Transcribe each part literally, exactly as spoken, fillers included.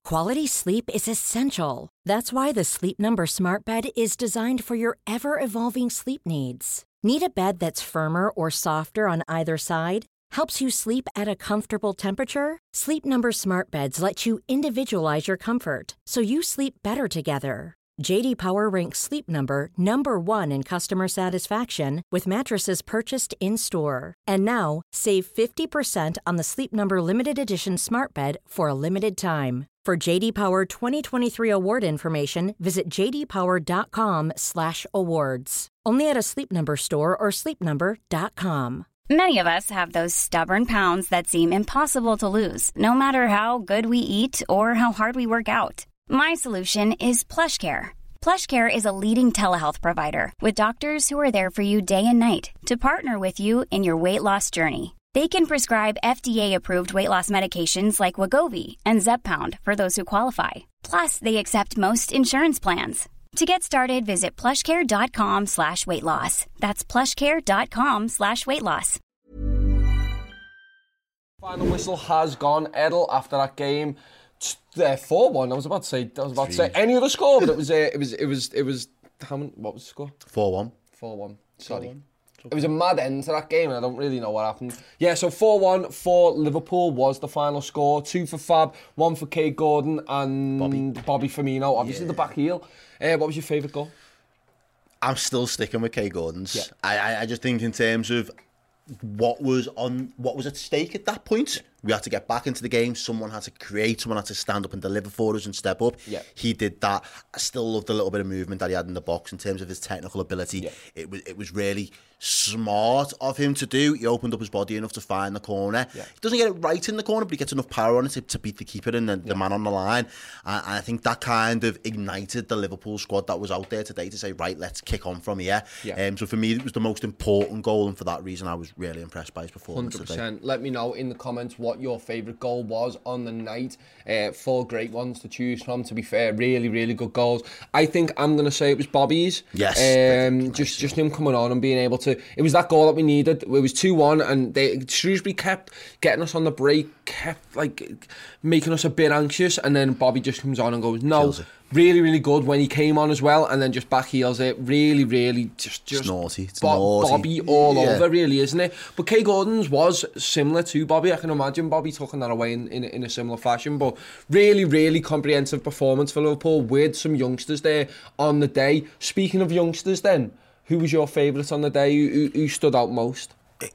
Quality sleep is essential. That's why the Sleep Number Smart Bed is designed for your ever-evolving sleep needs. Need a bed that's firmer or softer on either side? Helps you sleep at a comfortable temperature? Sleep Number Smart Beds let you individualize your comfort, so you sleep better together. J D Power ranks Sleep Number number one in customer satisfaction with mattresses purchased in-store. And now, save fifty percent on the Sleep Number Limited Edition Smart Bed for a limited time. For J D Power twenty twenty-three award information, visit j d power dot com slash awards. Only at a Sleep Number store or sleep number dot com. Many of us have those stubborn pounds that seem impossible to lose, no matter how good we eat or how hard we work out. My solution is PlushCare. PlushCare is a leading telehealth provider with doctors who are there for you day and night to partner with you in your weight loss journey. They can prescribe F D A-approved weight loss medications like Wegovy and Zepbound for those who qualify. Plus, they accept most insurance plans. To get started, visit plushcare.com slash weight loss. That's plushcare.com slash weight loss. Final whistle has gone. Edel, after that game, uh, four one. I was about to say, I was about to say any other score, but it was, uh, it was, it was, it was. How many? What was the score? four one. four one. Sorry. four one. It was a mad end to that game, and I don't really know what happened. Yeah, so four one for Liverpool was the final score. Two for Fab, one for Kate Gordon, and Bobby, Bobby Firmino, obviously yeah. the back heel. Uh, what was your favourite goal? I'm still sticking with Kate Gordon's. Yeah. I, I, I just think in terms of what was on, what was at stake at that point, we had to get back into the game. Someone had to create, someone had to stand up and deliver for us and step up. Yeah. He did that. I still loved the little bit of movement that he had in the box in terms of his technical ability. Yeah. It was it was really smart of him to do. He opened up his body enough to find the corner. Yeah. He doesn't get it right in the corner, but he gets enough power on it to, to beat the keeper and the, the yeah. man on the line. And, and I think that kind of ignited the Liverpool squad that was out there today to say, right, let's kick on from here. Yeah. Um, so for me, it was the most important goal, and for that reason, I was really impressed by his performance one hundred percent. today. Let me know in the comments what your favourite goal was on the night. Uh, four great ones to choose from, to be fair. Really, really good goals. I think I'm going to say it was Bobby's. Yes. Um, nice, just, yeah. just him coming on and being able to... It was that goal that we needed. It was two one, and they Shrewsbury kept getting us on the break, kept like making us a bit anxious, and then Bobby just comes on and goes, no. Really, really good when he came on as well, and then just back heels it. Really, really just just it's naughty. It's Bo- naughty. Bobby all yeah. over, really, isn't it? But Kay Gordon's was similar to Bobby. I can imagine Bobby taking that away in, in, in a similar fashion. But really, really comprehensive performance for Liverpool with some youngsters there on the day. Speaking of youngsters, then, who was your favourite on the day? Who, who stood out most?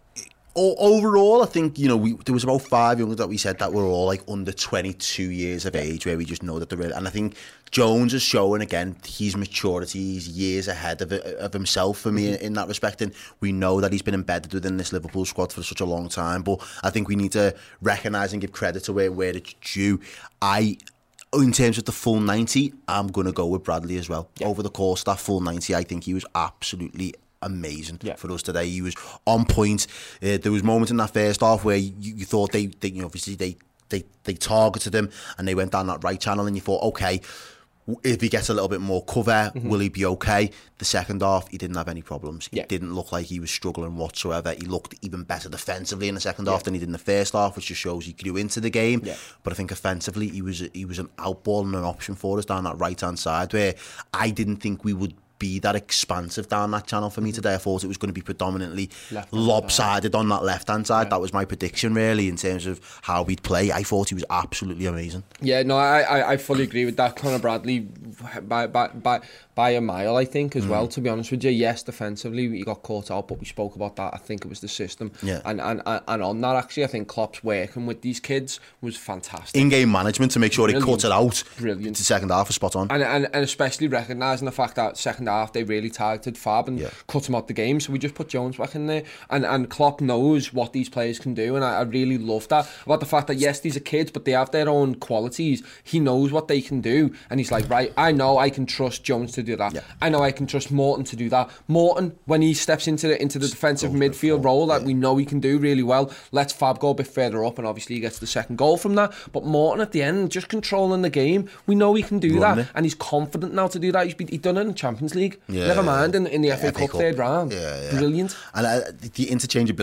Overall, I think, you know, we, there was about five youngsters that we said that were all like under twenty-two years of age, where we just know that they're really, and I think Jones is showing again his maturity. He's years ahead of of himself for me mm-hmm. in that respect, and we know that he's been embedded within this Liverpool squad for such a long time. But I think we need to recognise and give credit to where, where it's due. I In terms of the full ninety, I'm going to go with Bradley as well. Yeah. Over the course of that full ninety, I think he was absolutely amazing yeah. for us today. He was on point. Uh, there was moments in that first half where you, you thought they, they, you know, obviously they, they, they targeted him and they went down that right channel, and you thought, okay, if he gets a little bit more cover, mm-hmm. will he be okay? The second half, he didn't have any problems. Yeah. It didn't look like he was struggling whatsoever. He looked even better defensively in the second yeah. half than he did in the first half, which just shows he grew into the game. Yeah. But I think offensively, he was he was an outball and an option for us down that right-hand side, where I didn't think we would be that expansive down that channel for me today. I thought it was going to be predominantly left-hand lopsided side. On that left-hand side. Yeah. That was my prediction, really, in terms of how we'd play. I thought he was absolutely amazing. Yeah, no, I I, I fully agree with that. Conor Bradley, by by by by a mile, I think, as mm. well, to be honest with you. Yes, defensively, he got caught out, but we spoke about that. I think it was the system. Yeah. And, and, and on that, actually, I think Klopp's working with these kids was fantastic. In-game management to make sure Brilliant. he cuts it out. Brilliant. The second half was spot on. And, and, and especially recognising the fact that second half, they really targeted Fab and yeah. cut him out the game. So we just put Jones back in there. And, and Klopp knows what these players can do. And I, I really love that. About the fact that, yes, these are kids, but they have their own qualities. He knows what they can do. And he's like, right, I know I can trust Jones to do that. Yeah. I know I can trust Morton to do that. Morton, when he steps into the into the defensive midfield role that yeah. we know he can do really well, lets Fab go a bit further up, and obviously he gets the second goal from that. But Morton at the end, just controlling the game, we know he can do Running that, it. and he's confident now to do that. He's been, he's done it in the Champions League. Yeah, Never mind in, in the yeah, F A Cup third round. Yeah, yeah. Brilliant. And uh, the interchangeability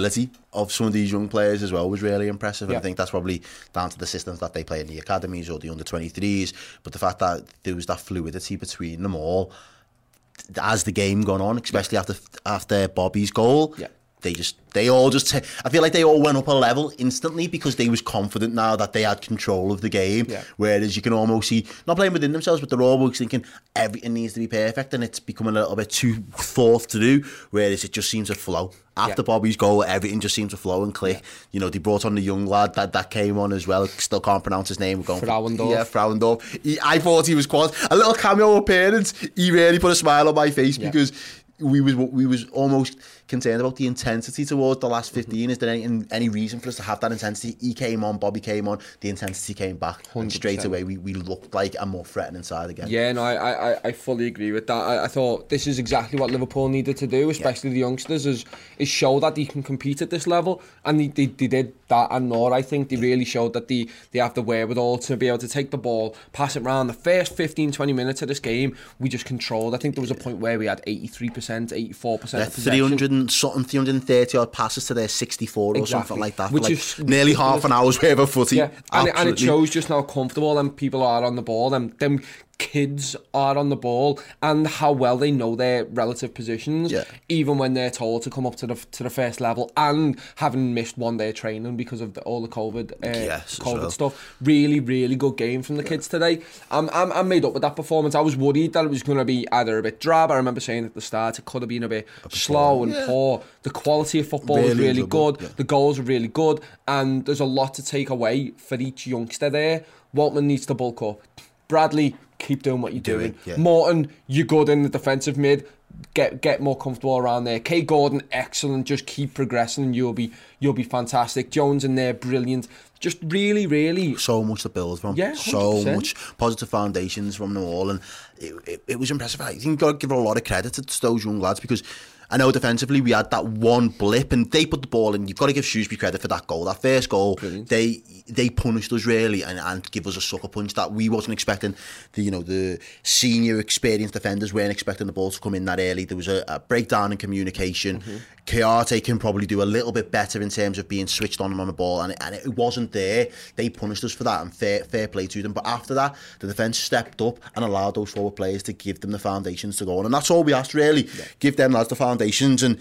of some of these young players as well was really impressive. And yeah. I think that's probably down to the systems that they play in the academies or the under twenty-threes. But the fact that there was that fluidity between them all as the game gone on, especially yeah. after after Bobby's goal. Yeah. They just, they all just, t- I feel like they all went up a level instantly because they was confident now that they had control of the game. Yeah. Whereas you can almost see, not playing within themselves, but they're almost thinking everything needs to be perfect and it's becoming a little bit too thought to do. Whereas it just seems to flow. After yeah. Bobby's goal, everything just seemed to flow and click. Yeah. You know, they brought on the young lad that, that came on as well. Still can't pronounce his name. We're going Frauendorf. Yeah, Frauendorf. He, I thought he was quite, a little cameo appearance. He really put a smile on my face yeah. because we was we was almost concerned about the intensity towards the last fifteen. Mm-hmm. Is there any any reason for us to have that intensity? He came on, Bobby came on, the intensity came back, and straight away we, we looked like a more threatening side again. Yeah, no, I I, I fully agree with that. I, I thought this is exactly what Liverpool needed to do, especially yeah. the youngsters, is is show that they can compete at this level, and they, they, they did that and more. I think they really showed that they, they have the wherewithal to be able to take the ball, pass it around. The first fifteen, twenty minutes of this game, we just controlled. I think there was a point where we had eighty-three percent, eighty-four percent yeah, three hundred and something, three hundred thirty odd passes to their sixty-four or exactly. something like that. Which like is nearly half an hour's worth of footy. Yeah, and it, and it shows just how comfortable them people are on the ball. Them, them kids are on the ball and how well they know their relative positions, yeah. even when they're told to come up to the to the first level and having missed one day of training because of the, all the COVID uh, yes, COVID well. stuff. Really, really good game from the yeah. kids today. I'm, I'm I'm made up with that performance. I was worried that it was going to be either a bit drab. I remember saying at the start it could have been a bit a slow and yeah. poor. The quality of football really was really good. Yeah. The goals were really good, and there's a lot to take away for each youngster there. Waltman needs to bulk up. Bradley, keep doing what you're doing. doing yeah. Morton, you're good in the defensive mid. Get get more comfortable around there. Kay Gordon, excellent. Just keep progressing, and you'll be you'll be fantastic. Jones in there, brilliant. Just really, really so much to build from. Yeah, so much positive foundations from them all, and it, it, it was impressive. I think you've got to give a lot of credit to those young lads because I know defensively we had that one blip and they put the ball in. You've got to give Shrewsbury credit for that goal. That first goal, Brilliant. they they punished us really and, and give us a sucker punch that we wasn't expecting. The you know the senior experienced defenders weren't expecting the ball to come in that early. There was a, a breakdown in communication. Mm-hmm. Kayate can probably do a little bit better in terms of being switched on and on the ball, and it, and it wasn't there. They punished us for that, and fair, fair play to them. But after that, the defence stepped up and allowed those forward players to give them the foundations to go on, and that's all we asked really. Yeah. Give them lads the foundations, and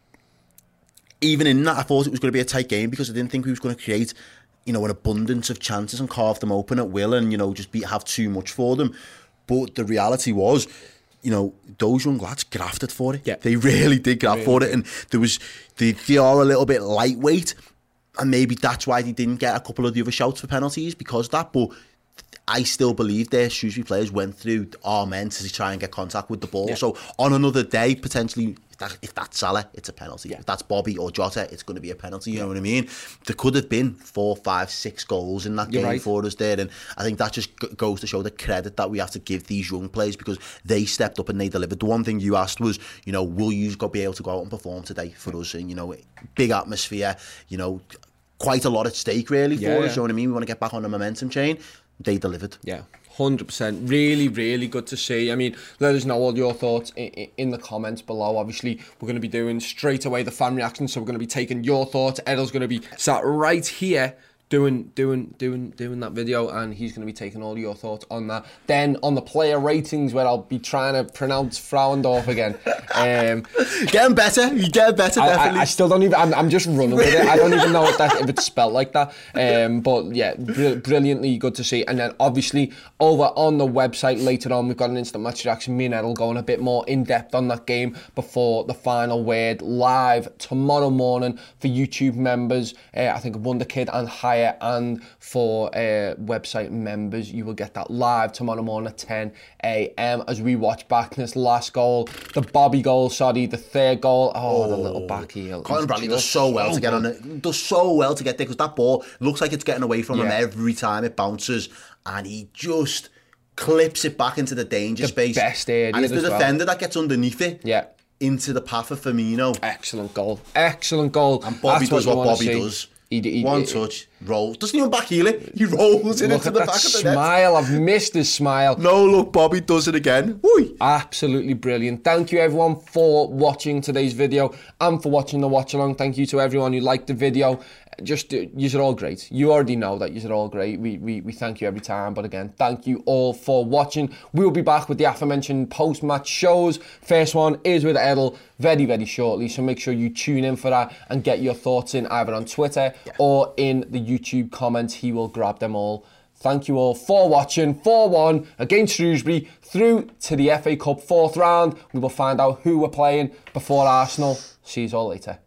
even in that, I thought it was going to be a tight game because I didn't think we was going to create, you know, an abundance of chances and carve them open at will, and you know, just be have too much for them. But the reality was, you know, those young lads grafted for it. Yeah. They really did graft really for it. And there was, they, they are a little bit lightweight. And maybe that's why they didn't get a couple of the other shouts for penalties because of that. But I still believe their Shrewsbury players went through our men to try and get contact with the ball. Yeah. So on another day, potentially, if, that, if that's Salah, it's a penalty. Yeah. If that's Bobby or Jota, it's going to be a penalty. You yeah. know what I mean? There could have been four, five, six goals in that You're game right. for us there. And I think that just g- goes to show the credit that we have to give these young players because they stepped up and they delivered. The one thing you asked was, you know, will you be able to go out and perform today for us? And, you know, big atmosphere, you know, quite a lot at stake really yeah, for yeah. us. You know what I mean? We want to get back on the momentum chain. They delivered. Yeah, one hundred percent. Really, really good to see. I mean, let us know all your thoughts in, in the comments below. Obviously, we're going to be doing straight away the fan reaction, so we're going to be taking your thoughts. Edil's going to be sat right here doing doing doing doing that video, and he's going to be taking all your thoughts on that. Then on the player ratings, where I'll be trying to pronounce Frauendorf again. Um, getting better, you get better. I, definitely. I, I still don't even. I'm, I'm just running with it. I don't even know if that if it's spelled like that. Um, but yeah, br- brilliantly good to see. And then obviously over on the website later on, we've got an instant match reaction. Me and Edil going a bit more in depth on that game before the final word live tomorrow morning for YouTube members. Uh, I think Wonder Kid and High. And for uh, website members, you will get that live tomorrow morning at ten a.m. as we watch back this last goal, the Bobby goal, sorry, the third goal. Oh, oh the little back heel. Colin Bradley does so well so to get on it. Does so well to get there because that ball looks like it's getting away from yeah. him every time it bounces, and he just clips it back into the danger the space. Best area and it's the defender well. that gets underneath it. Yeah. Into the path of Firmino. Excellent goal. Excellent goal. And Bobby That's does what, what Bobby see. does. He, he, One he, touch, rolls. Doesn't even back heel it. He rolls it into the back of the net. Smile, I've missed his smile. No, look, Bobby does it again. Whee. Absolutely brilliant. Thank you everyone for watching today's video and for watching the watch along. Thank you to everyone who liked the video. Just, uh, you're all great. You already know that you're all great. We, we, we thank you every time. But again, thank you all for watching. We'll be back with the aforementioned post-match shows. First one is with Edel very, very shortly. So make sure you tune in for that and get your thoughts in either on Twitter yeah. or in the YouTube comments. He will grab them all. Thank you all for watching. four one against Shrewsbury through to the F A Cup fourth round. We will find out who we're playing before Arsenal. See you all later.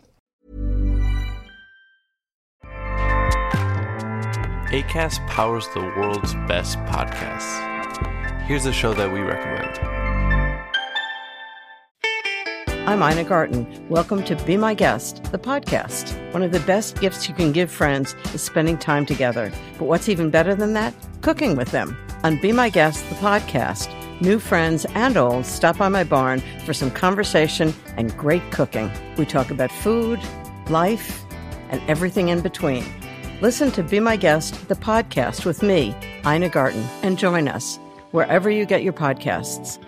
Acast powers the world's best podcasts. Here's a show that we recommend. I'm Ina Garten. Welcome to Be My Guest, the podcast. One of the best gifts you can give friends is spending time together. But what's even better than that? Cooking with them. On Be My Guest, the podcast, new friends and old stop by my barn for some conversation and great cooking. We talk about food, life, and everything in between. Listen to Be My Guest, the podcast with me, Ina Garten, and join us wherever you get your podcasts.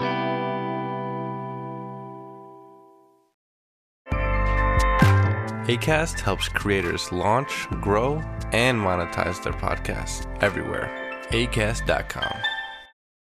Acast helps creators launch, grow, and monetize their podcasts everywhere. acast dot com.